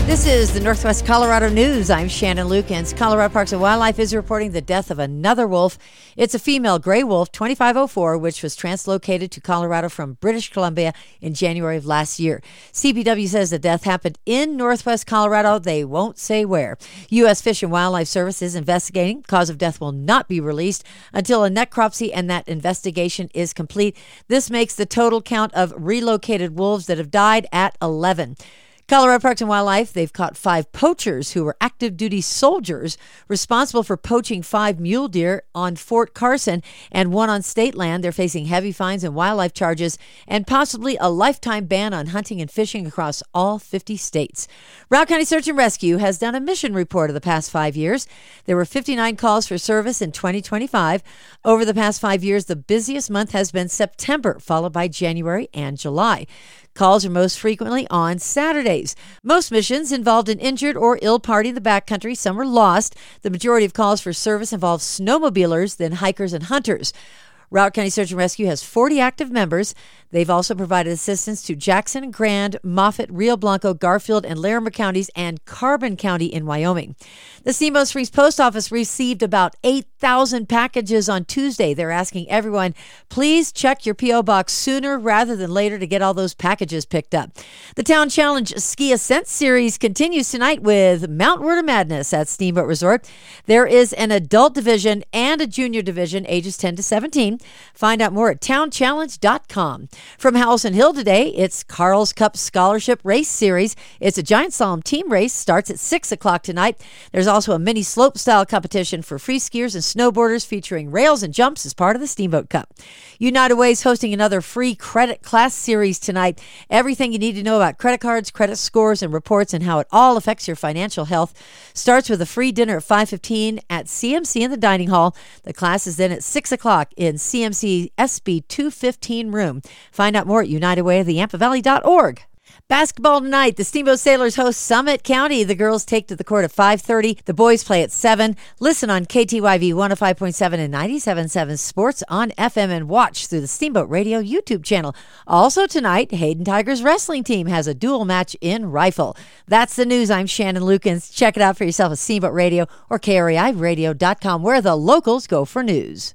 This is the Northwest Colorado News. I'm Shannon Lukens. Colorado Parks and Wildlife is reporting the death of another wolf. It's a female gray wolf, 2504, which was translocated to Colorado from British Columbia in January of last year. CPW says the death happened in Northwest Colorado. They won't say where. U.S. Fish and Wildlife Service is investigating. Cause of death will not be released until a necropsy and that investigation is complete. This makes the total count of relocated wolves that have died at 11. Colorado Parks and Wildlife, they've caught 5 poachers who were active duty soldiers responsible for poaching 5 mule deer on Fort Carson and 1 on state land. They're facing heavy fines and wildlife charges and possibly a lifetime ban on hunting and fishing across all 50 states. Broward County Search and Rescue has done a mission report of the past 5 years. There were 59 calls for service in 2025. Over the past 5 years, the busiest month has been September, followed by January and July. Calls are most frequently on Saturdays. Most missions involved an injured or ill party in the backcountry. Some were lost. The majority of calls for service involve snowmobilers, then hikers and hunters. Broward County Search and Rescue has 40 active members. They've also provided assistance to Jackson, Grand, Moffett, Rio Blanco, Garfield, and Larimer counties and Carbon County in Wyoming. The Steamboat Springs Post Office received about 8,000 packages on Tuesday. They're asking everyone, please check your P.O. box sooner rather than later to get all those packages picked up. The Town Challenge Ski Ascent Series continues tonight with Mount Word of Madness at Steamboat Resort. There is an adult division and a junior division, ages 10 to 17. Find out more at townchallenge.com. From Howelson Hill today, it's Carl's Cup Scholarship Race Series. It's a giant slalom team race. Starts at 6 o'clock tonight. There's also a mini slope-style competition for free skiers and snowboarders featuring rails and jumps as part of the Steamboat Cup. United Way is hosting another free credit class series tonight. Everything you need to know about credit cards, credit scores, and reports and how it all affects your financial health starts with a free dinner at 5:15 at CMC in the dining hall. The class is then at 6 o'clock in CMC SB 215 room. Find out more at unitedwayoftheyampavalley.org. Basketball tonight. The Steamboat Sailors host Summit County. The girls take to the court at 5:30. The boys play at 7. Listen on KTYV 105.7 and 97.7 Sports on FM and watch through the Steamboat Radio YouTube channel. Also tonight, Hayden Tigers wrestling team has a dual match in rifle. That's the news. I'm Shannon Lukens. Check it out for yourself at Steamboat Radio or KREIradio.com, where the locals go for news.